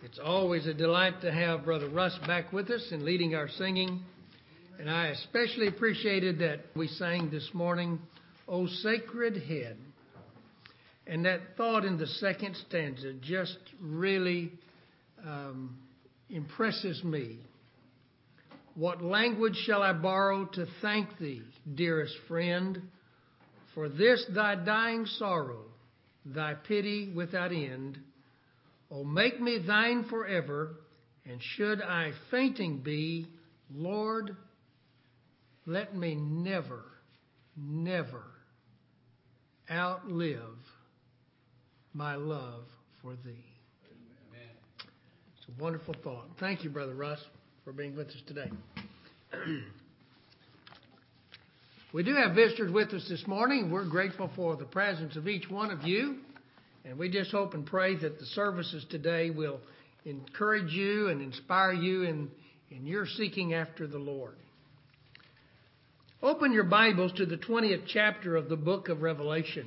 It's always a delight to have Brother Russ back with us and leading our singing. And I especially appreciated that we sang this morning, O Sacred Head. And that thought in the second stanza just really impresses me. What language shall I borrow to thank thee, dearest friend, for this thy dying sorrow, thy pity without end? O make me thine forever, and should I fainting be, Lord, let me never, never outlive my love for thee. Amen. It's a wonderful thought. Thank you, Brother Russ, for being with us today. We do have visitors with us this morning. We're grateful for the presence of each one of you. And we just hope and pray that the services today will encourage you and inspire you in your seeking after the Lord. Open your Bibles to the 20th chapter of the book of Revelation.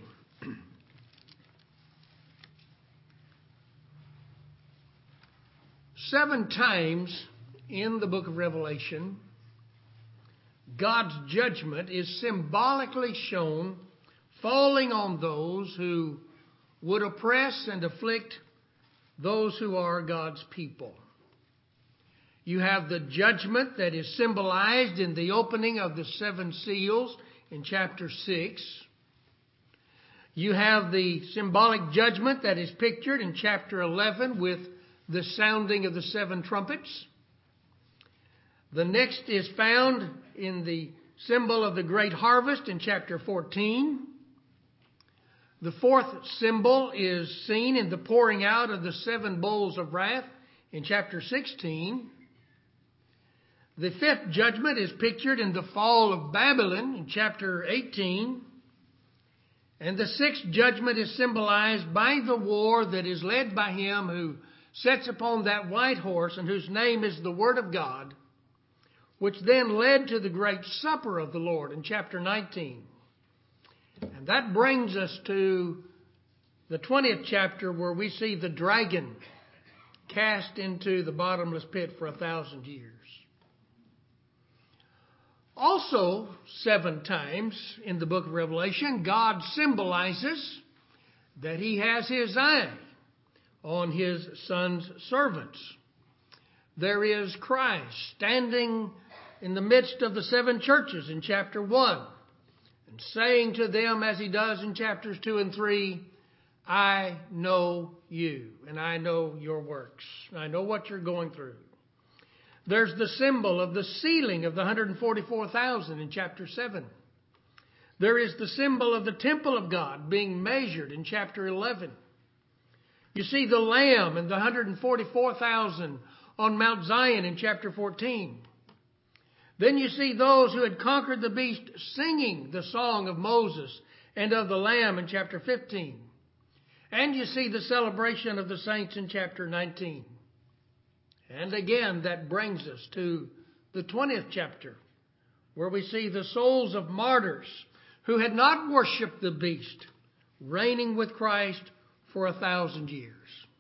Seven times in the book of Revelation, God's judgment is symbolically shown falling on those who would oppress and afflict those who are God's people. You have the judgment that is symbolized in the opening of the seven seals in chapter 6. You have the symbolic judgment that is pictured in chapter 11 with the sounding of the seven trumpets. The next is found in the symbol of the great harvest in chapter 14. The fourth symbol is seen in the pouring out of the seven bowls of wrath in chapter 16. The fifth judgment is pictured in the fall of Babylon in chapter 18. And the sixth judgment is symbolized by the war that is led by him who sits upon that white horse and whose name is the Word of God, which then led to the great supper of the Lord in chapter 19. And that brings us to the 20th chapter where we see the dragon cast into the bottomless pit for 1,000 years. Also, 7 times in the book of Revelation, God symbolizes that he has his eye on his son's servants. There is Christ standing in the midst of the 7 churches in chapter 1. And saying to them, as he does in chapters 2 and 3, I know you, and I know your works. I know what you're going through. There's the symbol of the sealing of the 144,000 in chapter 7. There is the symbol of the temple of God being measured in chapter 11. You see the Lamb and the 144,000 on Mount Zion in chapter 14. Then you see those who had conquered the beast singing the song of Moses and of the Lamb in chapter 15. And you see the celebration of the saints in chapter 19. And again, that brings us to the 20th chapter, where we see the souls of martyrs who had not worshipped the beast, reigning with Christ for 1,000 years.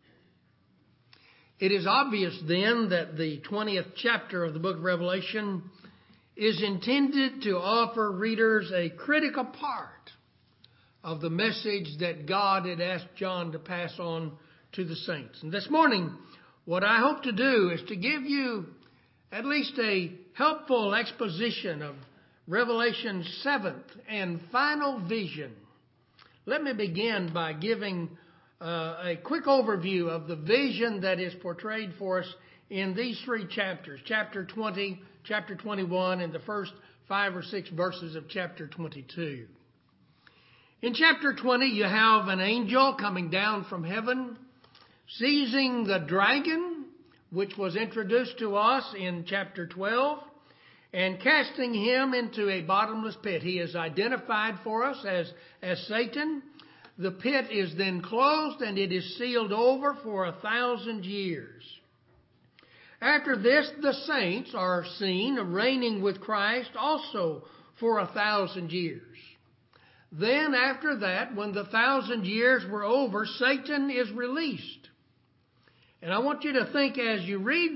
It is obvious then that the 20th chapter of the book of Revelation is intended to offer readers a critical part of the message that God had asked John to pass on to the saints. And this morning, what I hope to do is to give you at least a helpful exposition of Revelation's 7th and final vision. Let me begin by giving a quick overview of the vision that is portrayed for us in these 3 chapters, chapter 20, chapter 21, and the first 5 or 6 verses of chapter 22. In chapter 20, you have an angel coming down from heaven, seizing the dragon, which was introduced to us in chapter 12, and casting him into a bottomless pit. He is identified for us as Satan. The pit is then closed and it is sealed over for 1,000 years. After this, the saints are seen reigning with Christ also for 1,000 years. Then after that, when the 1,000 years were over, Satan is released. And I want you to think as you read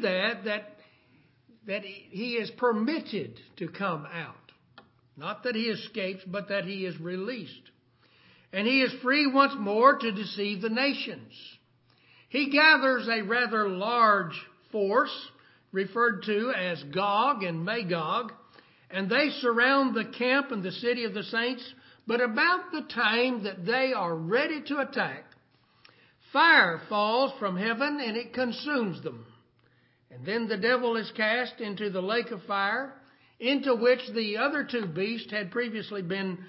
that he is permitted to come out. Not that he escapes, but that he is released. And he is free once more to deceive the nations. He gathers a rather large force, referred to as Gog and Magog, and they surround the camp and the city of the saints. But about the time that they are ready to attack, fire falls from heaven and it consumes them. And then the devil is cast into the lake of fire, into which the other two beasts had previously been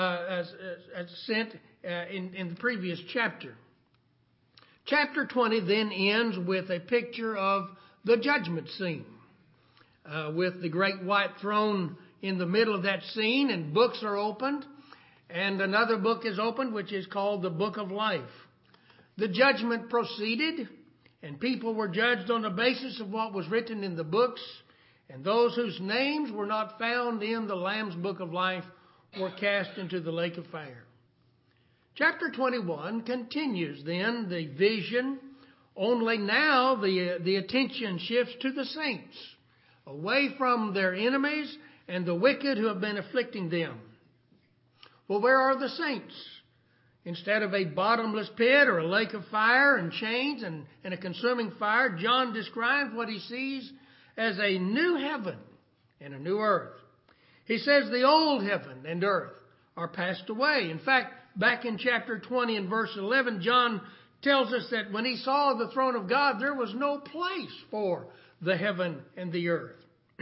sent in the previous chapter. Chapter 20 then ends with a picture of the judgment scene, with the great white throne in the middle of that scene, and books are opened, and another book is opened, which is called the Book of Life. The judgment proceeded, and people were judged on the basis of what was written in the books, and those whose names were not found in the Lamb's Book of Life were cast into the lake of fire. Chapter 21 continues then the vision, only now the attention shifts to the saints, away from their enemies and the wicked who have been afflicting them. Well, where are the saints? Instead of a bottomless pit or a lake of fire and chains and a consuming fire, John describes what he sees as a new heaven and a new earth. He says the old heaven and earth are passed away. In fact, back in chapter 20 and verse 11, John tells us that when he saw the throne of God, there was no place for the heaven and the earth.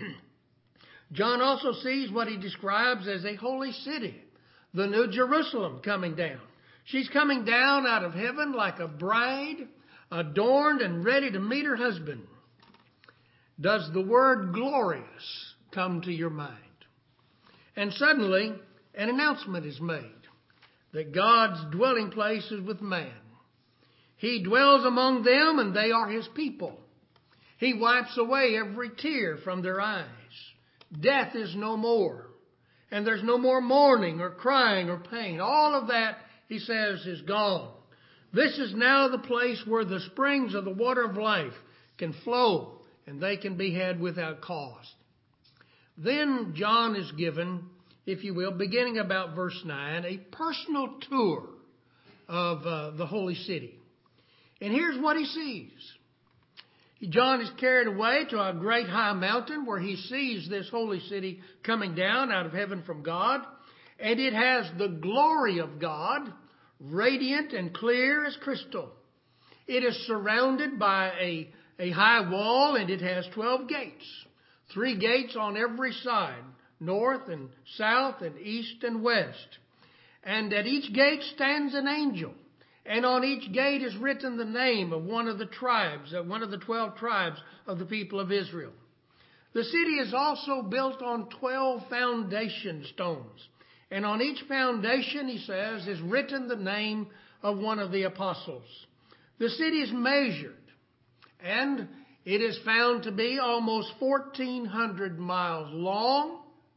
John also sees what he describes as a holy city, the New Jerusalem, coming down. She's coming down out of heaven like a bride, adorned and ready to meet her husband. Does the word glorious come to your mind? And suddenly, an announcement is made that God's dwelling place is with man. He dwells among them, and they are his people. He wipes away every tear from their eyes. Death is no more, and there's no more mourning or crying or pain. All of that, he says, is gone. This is now the place where the springs of the water of life can flow, and they can be had without cost. Then John is given, if you will, beginning about verse 9, a personal tour of the holy city. And here's what he sees. John is carried away to a great high mountain where he sees this holy city coming down out of heaven from God. And it has the glory of God, radiant and clear as crystal. It is surrounded by a high wall, and it has 12 gates. 3 gates on every side, north and south and east and west. And at each gate stands an angel. And on each gate is written the name of one of the tribes, one of the 12 tribes of the people of Israel. The city is also built on 12 foundation stones. And on each foundation, he says, is written the name of one of the apostles. The city is measured, and it is found to be almost 1,400 miles long,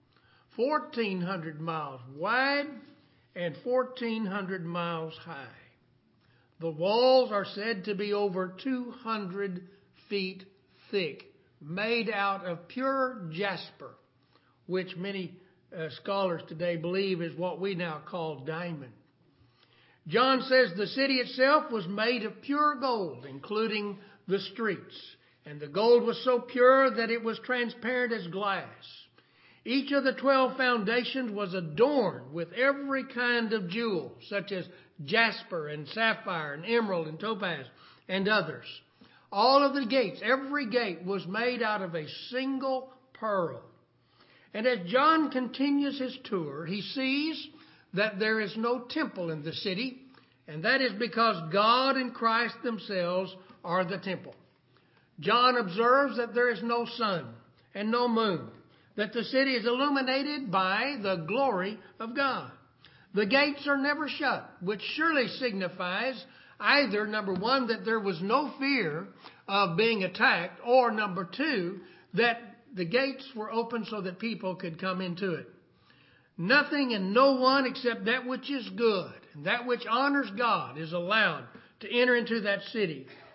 1,400 miles wide, and 1,400 miles high. The walls are said to be over 200 feet thick, made out of pure jasper, which many scholars today believe is what we now call diamond. John says the city itself was made of pure gold, including the streets. And the gold was so pure that it was transparent as glass. Each of the 12 foundations was adorned with every kind of jewel, such as jasper and sapphire and emerald and topaz and others. All of the gates, every gate was made out of a single pearl. And as John continues his tour, he sees that there is no temple in the city, and that is because God and Christ themselves are the temple. John observes that there is no sun and no moon, that the city is illuminated by the glory of God. The gates are never shut, which surely signifies either, number one, that there was no fear of being attacked, or number two, that the gates were open so that people could come into it. Nothing and no one except that which is good and that which honors God is allowed to enter into that city.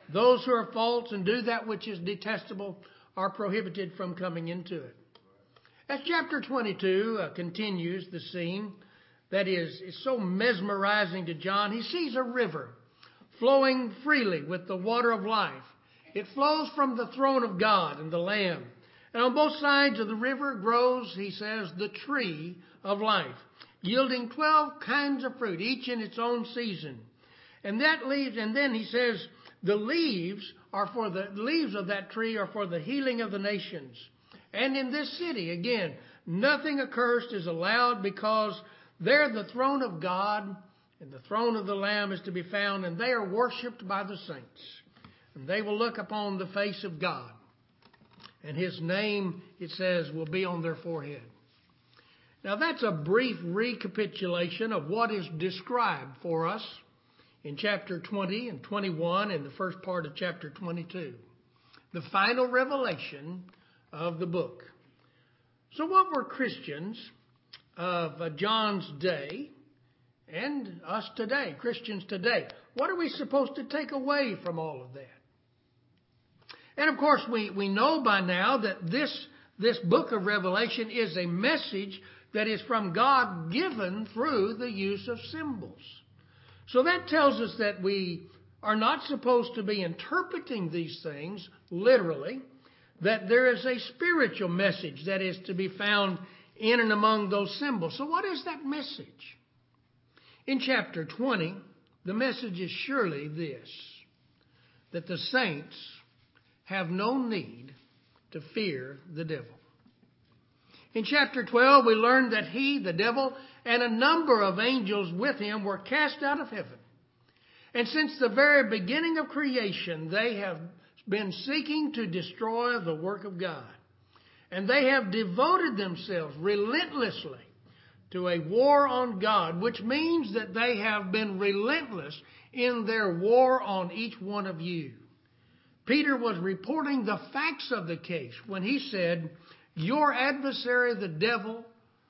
Those who are false and do that which is detestable are prohibited from coming into it. As chapter 22 continues the scene that is so mesmerizing to John, he sees a river flowing freely with the water of life. It flows from the throne of God and the Lamb. And on both sides of the river grows, he says, the tree of life, yielding 12 kinds of fruit, each in its own season. And then he says, the leaves of that tree are for the healing of the nations. And in this city, again, nothing accursed is allowed, because there the throne of God and the throne of the Lamb is to be found, and they are worshipped by the saints. And they will look upon the face of God. And His name, it says, will be on their forehead. Now that's a brief recapitulation of what is described for us in chapter 20 and 21 and the first part of chapter 22. The final revelation of the book. So what were Christians of John's day and us today, Christians today, what are we supposed to take away from all of that? And of course we know by now that this book of Revelation is a message that is from God, given through the use of symbols. So that tells us that we are not supposed to be interpreting these things literally, that there is a spiritual message that is to be found in and among those symbols. So what is that message? In chapter 20, the message is surely this, that the saints have no need to fear the devil. In chapter 12, we learn that he, the devil, and a number of angels with him were cast out of heaven. And since the very beginning of creation, they have been seeking to destroy the work of God. And they have devoted themselves relentlessly to a war on God, which means that they have been relentless in their war on each one of you. Peter was reporting the facts of the case when he said, your adversary, the devil,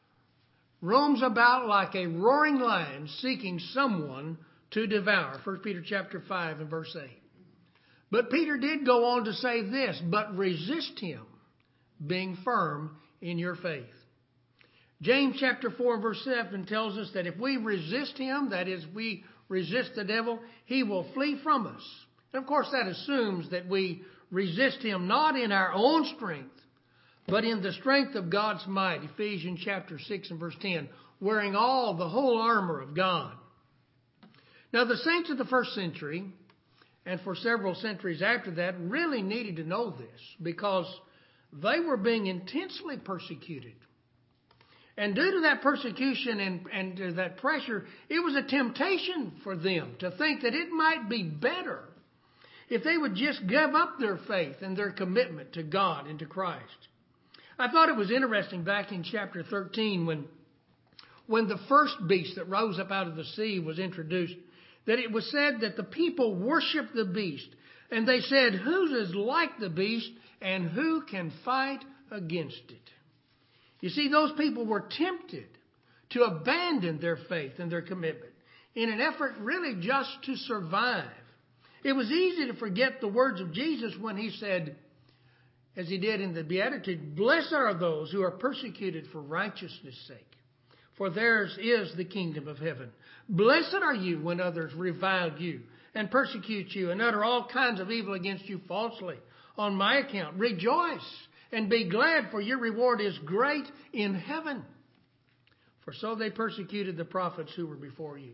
roams about like a roaring lion seeking someone to devour. 1 Peter chapter 5 and verse 8. But Peter did go on to say this, but resist him, being firm in your faith. James chapter 4 and verse 7 tells us that if we resist him, that is, we resist the devil, he will flee from us. And of course that assumes that we resist him not in our own strength, but in the strength of God's might. Ephesians chapter 6 and verse 10, wearing all the whole armor of God. Now the saints of the first century, and for several centuries after that, really needed to know this, because they were being intensely persecuted. And due to that persecution and to that pressure, it was a temptation for them to think that it might be better if they would just give up their faith and their commitment to God and to Christ. I thought it was interesting back in chapter 13 when the first beast that rose up out of the sea was introduced, that it was said that the people worshiped the beast. And they said, who is like the beast and who can fight against it? You see, those people were tempted to abandon their faith and their commitment in an effort really just to survive. It was easy to forget the words of Jesus when he said, as he did in the Beatitude, blessed are those who are persecuted for righteousness' sake, for theirs is the kingdom of heaven. Blessed are you when others revile you and persecute you and utter all kinds of evil against you falsely on my account. Rejoice and be glad, for your reward is great in heaven. For so they persecuted the prophets who were before you.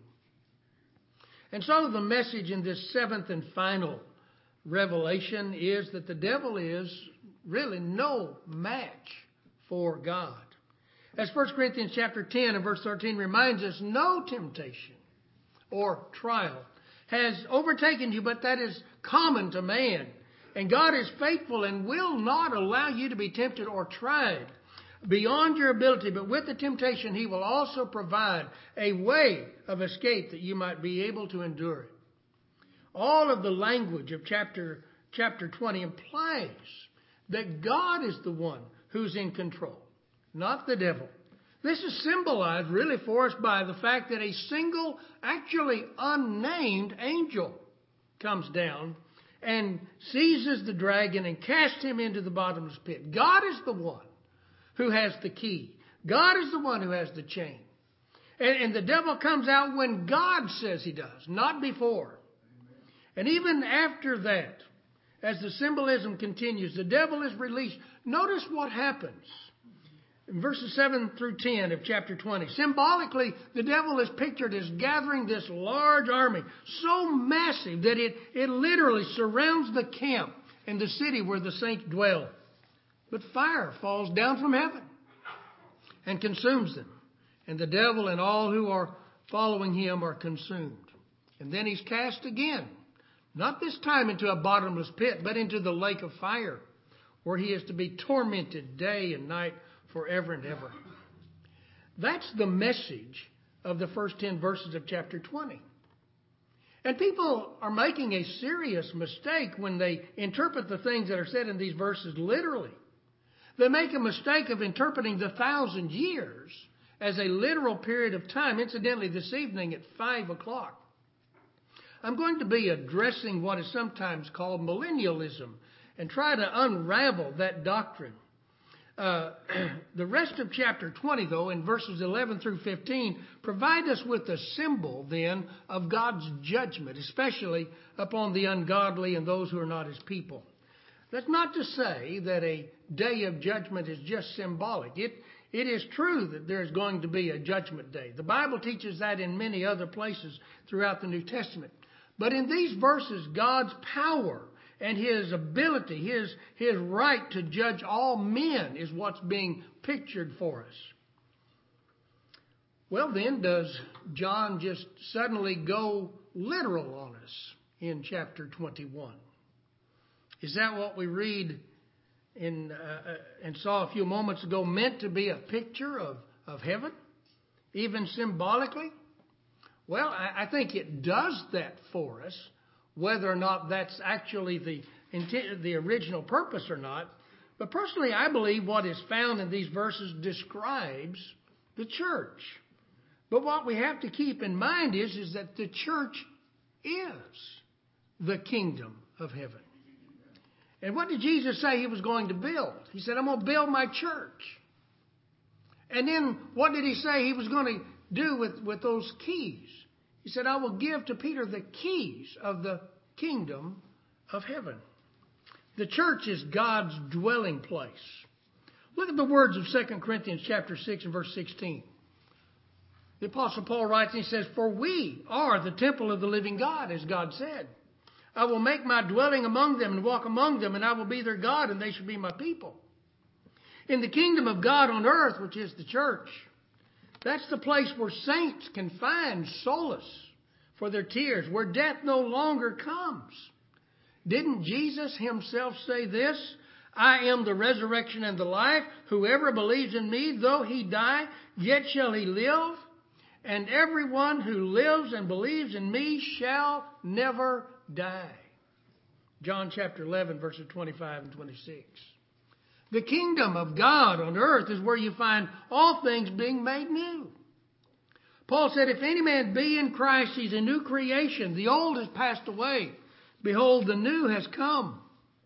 And so the message in this seventh and final revelation is that the devil is really no match for God. As 1 Corinthians chapter 10 and verse 13 reminds us, no temptation or trial has overtaken you, but that is common to man. And God is faithful and will not allow you to be tempted or tried beyond your ability, but with the temptation he will also provide a way of escape that you might be able to endure it. All of the language of chapter 20 implies that God is the one who's in control, not the devil. This is symbolized really for us by the fact that a single, actually unnamed angel comes down and seizes the dragon and casts him into the bottomless pit. God is the one who has the key. God is the one who has the chain. And the devil comes out when God says he does, not before. And even after that, as the symbolism continues, the devil is released. Notice what happens in verses 7 through 10 of chapter 20. Symbolically, the devil is pictured as gathering this large army, so massive that it literally surrounds the camp and the city where the saints dwell. But fire falls down from heaven and consumes them. And the devil and all who are following him are consumed. And then he's cast again, not this time into a bottomless pit, but into the lake of fire, where he is to be tormented day and night forever and ever. That's the message of the first 10 verses of chapter 20. And people are making a serious mistake when they interpret the things that are said in these verses literally. They make a mistake of interpreting the 1,000 years as a literal period of time. Incidentally, this evening at 5 o'clock, I'm going to be addressing what is sometimes called millennialism and try to unravel that doctrine. The rest of chapter 20, though, in verses 11 through 15, provide us with a symbol, then, of God's judgment, especially upon the ungodly and those who are not his people. That's not to say that a day of judgment is just symbolic. It is true that there's going to be a judgment day. The Bible teaches that in many other places throughout the New Testament. But in these verses, God's power and his ability, his right to judge all men is what's being pictured for us. Well, then, does John just suddenly go literal on us in chapter 21? Is that what we read and saw a few moments ago meant to be a picture of heaven, even symbolically? Well, I think it does that for us, whether or not that's actually the original purpose or not. But personally, I believe what is found in these verses describes the church. But what we have to keep in mind is that the church is the kingdom of heaven. And what did Jesus say he was going to build? He said, I'm going to build my church. And then what did he say he was going to do with those keys? He said, I will give to Peter the keys of the kingdom of heaven. The church is God's dwelling place. Look at the words of 2 Corinthians chapter 6 and verse 16. The Apostle Paul writes and he says, for we are the temple of the living God, as God said. I will make my dwelling among them and walk among them, and I will be their God, and they shall be my people. In the kingdom of God on earth, which is the church, that's the place where saints can find solace for their tears, where death no longer comes. Didn't Jesus himself say this? I am the resurrection and the life. Whoever believes in me, though he die, yet shall he live. And everyone who lives and believes in me shall never die. John chapter 11, verses 25 and 26. The kingdom of God on earth is where you find all things being made new. Paul said, if any man be in Christ, he's a new creation. The old has passed away. Behold, the new has come.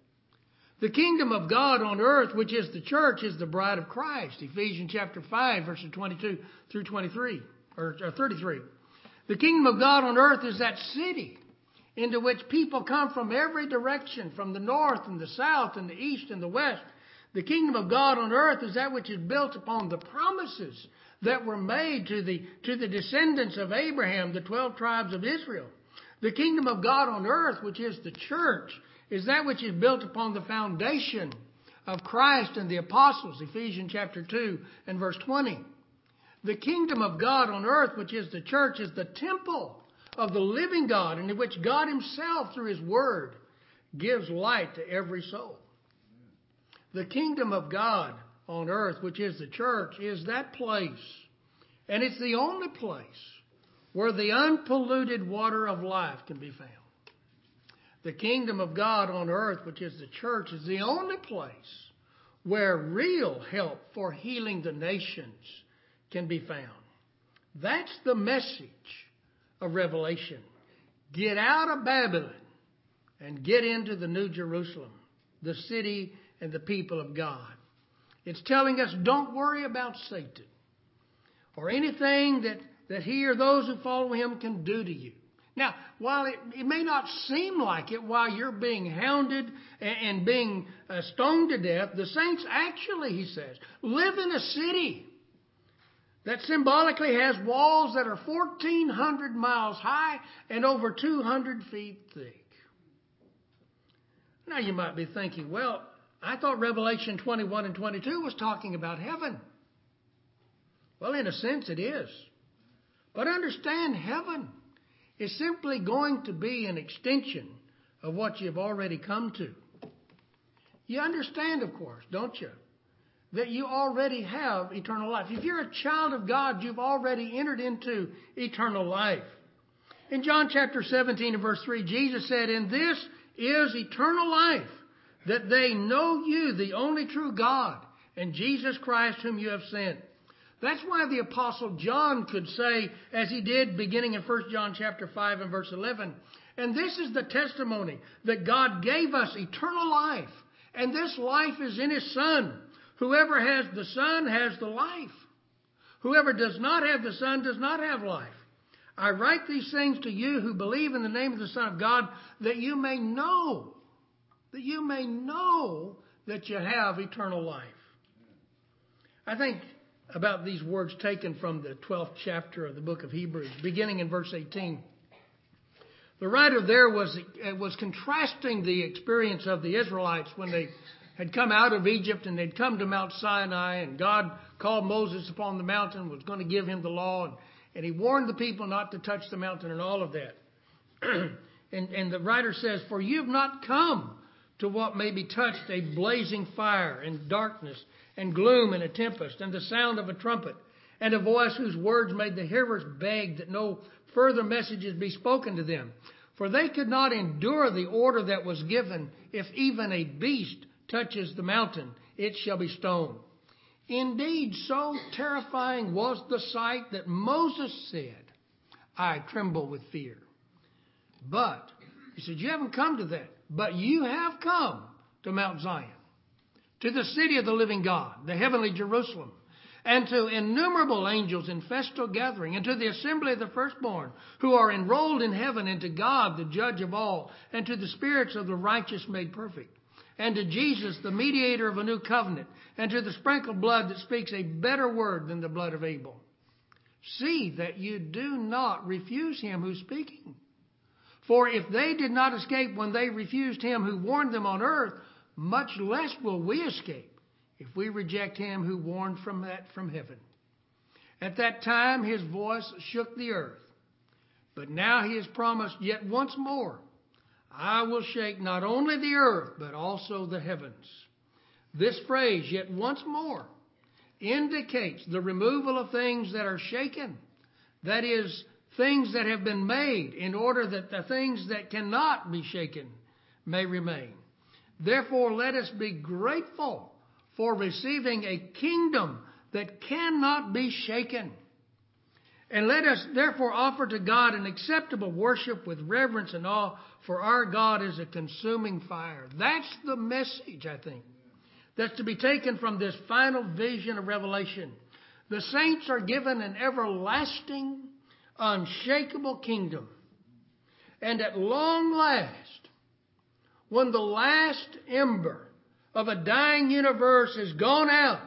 The kingdom of God on earth, which is the church, is the bride of Christ. Ephesians chapter 5, verses 22 through 23, or 33. The kingdom of God on earth is that city into which people come from every direction, from the north and the south and the east and the west. The kingdom of God on earth is that which is built upon the promises that were made to the descendants of Abraham, the 12 tribes of Israel. The kingdom of God on earth, which is the church, is that which is built upon the foundation of Christ and the apostles, Ephesians chapter 2 and verse 20. The kingdom of God on earth, which is the church, is the temple of the living God, in which God himself, through his word, gives light to every soul. The kingdom of God on earth, which is the church, is that place. And it's the only place where the unpolluted water of life can be found. The kingdom of God on earth, which is the church, is the only place where real help for healing the nations can be found. That's the message of Revelation. Get out of Babylon and get into the New Jerusalem, the city and the people of God. It's telling us don't worry about Satan or anything that he or those who follow him can do to you. Now, while it may not seem like it while you're being hounded and being stoned to death, the saints actually, he says, live in a city that symbolically has walls that are 1,400 miles high and over 200 feet thick. Now you might be thinking, well, I thought Revelation 21 and 22 was talking about heaven. Well, in a sense it is. But understand, heaven is simply going to be an extension of what you've already come to. You understand, of course, don't you, that you already have eternal life. If you're a child of God, you've already entered into eternal life. In John chapter 17 and verse 3, Jesus said, "And this is eternal life, that they know you, the only true God, and Jesus Christ whom you have sent." That's why the Apostle John could say, as he did beginning in 1 John chapter 5 and verse 11, "And this is the testimony that God gave us eternal life, and this life is in His Son. Whoever has the Son has the life. Whoever does not have the Son does not have life. I write these things to you who believe in the name of the Son of God, that you may know that you have eternal life." I think about these words taken from the 12th chapter of the book of Hebrews, beginning in verse 18. The writer there was contrasting the experience of the Israelites when they had come out of Egypt and they'd come to Mount Sinai, and God called Moses upon the mountain, was going to give him the law, and he warned the people not to touch the mountain and all of that. and the writer says, "For you've not come to what may be touched, a blazing fire and darkness and gloom and a tempest and the sound of a trumpet and a voice whose words made the hearers beg that no further messages be spoken to them. For they could not endure the order that was given, if even a beast touches the mountain, it shall be stoned." Indeed, so terrifying was the sight that Moses said, "I tremble with fear." But, he said, you haven't come to that, but you have come to Mount Zion, to the city of the living God, the heavenly Jerusalem, and to innumerable angels in festal gathering, and to the assembly of the firstborn, who are enrolled in heaven, and to God, the judge of all, and to the spirits of the righteous made perfect, and to Jesus, the mediator of a new covenant, and to the sprinkled blood that speaks a better word than the blood of Abel. See that you do not refuse him who's speaking. For if they did not escape when they refused him who warned them on earth, much less will we escape if we reject him who warned from heaven. At that time his voice shook the earth, but now he has promised yet once more, "I will shake not only the earth, but also the heavens." This phrase, "yet once more," indicates the removal of things that are shaken. That is, things that have been made in order that the things that cannot be shaken may remain. Therefore, let us be grateful for receiving a kingdom that cannot be shaken. And let us therefore offer to God an acceptable worship with reverence and awe, for our God is a consuming fire. That's the message, I think, that's to be taken from this final vision of Revelation. The saints are given an everlasting, unshakable kingdom. And at long last, when the last ember of a dying universe is gone out,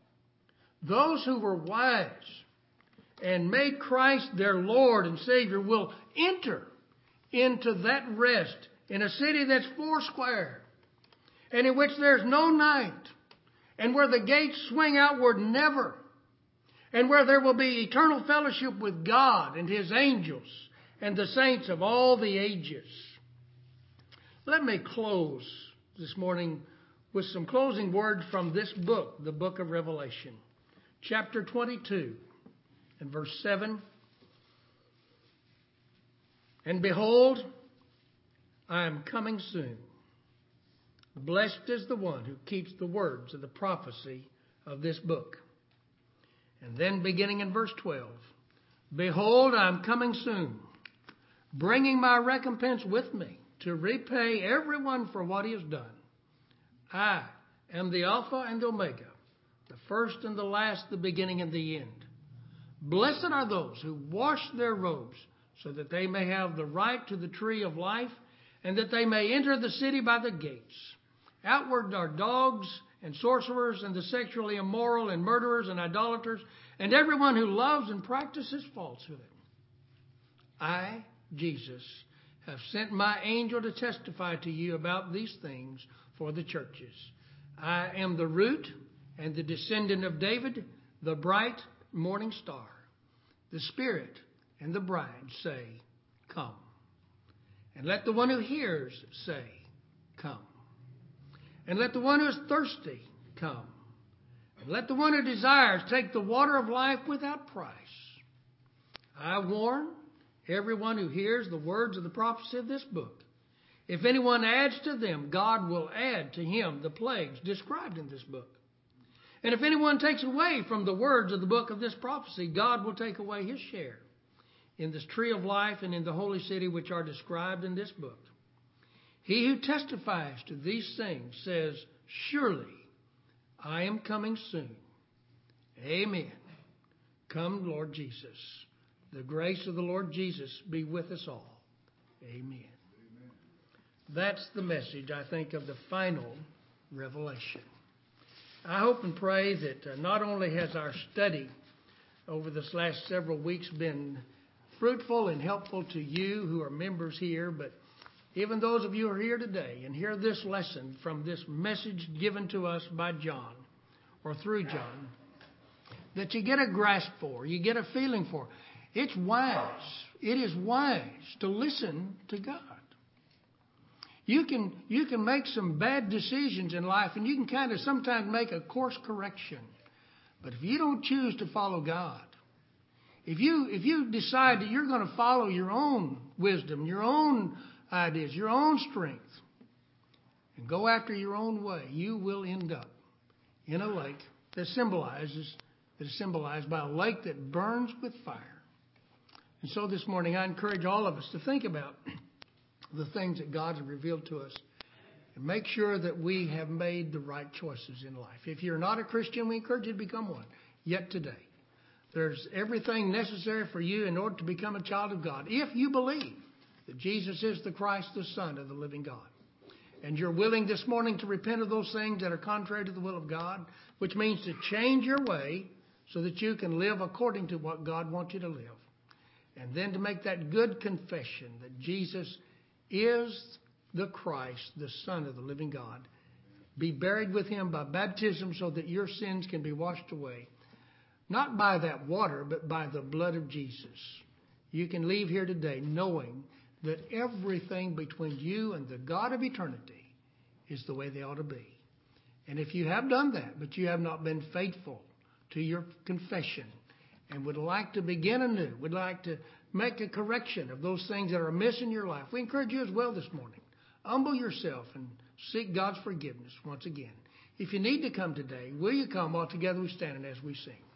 those who were wise and made Christ their Lord and Savior will enter into that rest in a city that's foursquare, and in which there's no night, and where the gates swing outward never, and where there will be eternal fellowship with God and His angels and the saints of all the ages. Let me close this morning with some closing words from this book, the book of Revelation, chapter 22 and verse 7. "And behold, I am coming soon. Blessed is the one who keeps the words of the prophecy of this book." And then beginning in verse 12, "Behold, I am coming soon, bringing my recompense with me to repay everyone for what he has done. I am the Alpha and the Omega, the first and the last, the beginning and the end. Blessed are those who wash their robes, so that they may have the right to the tree of life, and that they may enter the city by the gates. Outward are dogs and sorcerers and the sexually immoral and murderers and idolaters and everyone who loves and practices falsehood. I, Jesus, have sent my angel to testify to you about these things for the churches. I am the root and the descendant of David, the bright morning star. The Spirit and the bride say, come. And let the one who hears say, come. And let the one who is thirsty come. And let the one who desires take the water of life without price. I warn everyone who hears the words of the prophecy of this book. If anyone adds to them, God will add to him the plagues described in this book. And if anyone takes away from the words of the book of this prophecy, God will take away his share in this tree of life and in the holy city which are described in this book. He who testifies to these things says, surely I am coming soon. Amen. Come, Lord Jesus. The grace of the Lord Jesus be with us all. Amen. That's the message, I think, of the final revelation. I hope and pray that not only has our study over this last several weeks been fruitful and helpful to you who are members here, but even those of you who are here today and hear this lesson from this message given to us by John or through John, that you get a grasp for, you get a feeling for. It's wise. It is wise to listen to God. You can make some bad decisions in life, and you can kind of sometimes make a course correction. But if you don't choose to follow God, if you decide that you're going to follow your own wisdom, your own ideas, your own strength, and go after your own way, you will end up in a lake that is symbolized by a lake that burns with fire. And so this morning I encourage all of us to think about the things that God has revealed to us and make sure that we have made the right choices in life. If you're not a Christian, we encourage you to become one yet today. There's everything necessary for you in order to become a child of God. If you believe that Jesus is the Christ, the Son of the living God, and you're willing this morning to repent of those things that are contrary to the will of God, which means to change your way so that you can live according to what God wants you to live. And then to make that good confession that Jesus is the Christ, the Son of the living God. Be buried with him by baptism so that your sins can be washed away. Not by that water, but by the blood of Jesus. You can leave here today knowing that everything between you and the God of eternity is the way they ought to be. And if you have done that, but you have not been faithful to your confession and would like to begin anew, would like to make a correction of those things that are amiss in your life, we encourage you as well this morning. Humble yourself and seek God's forgiveness once again. If you need to come today, will you come while together we stand and as we sing?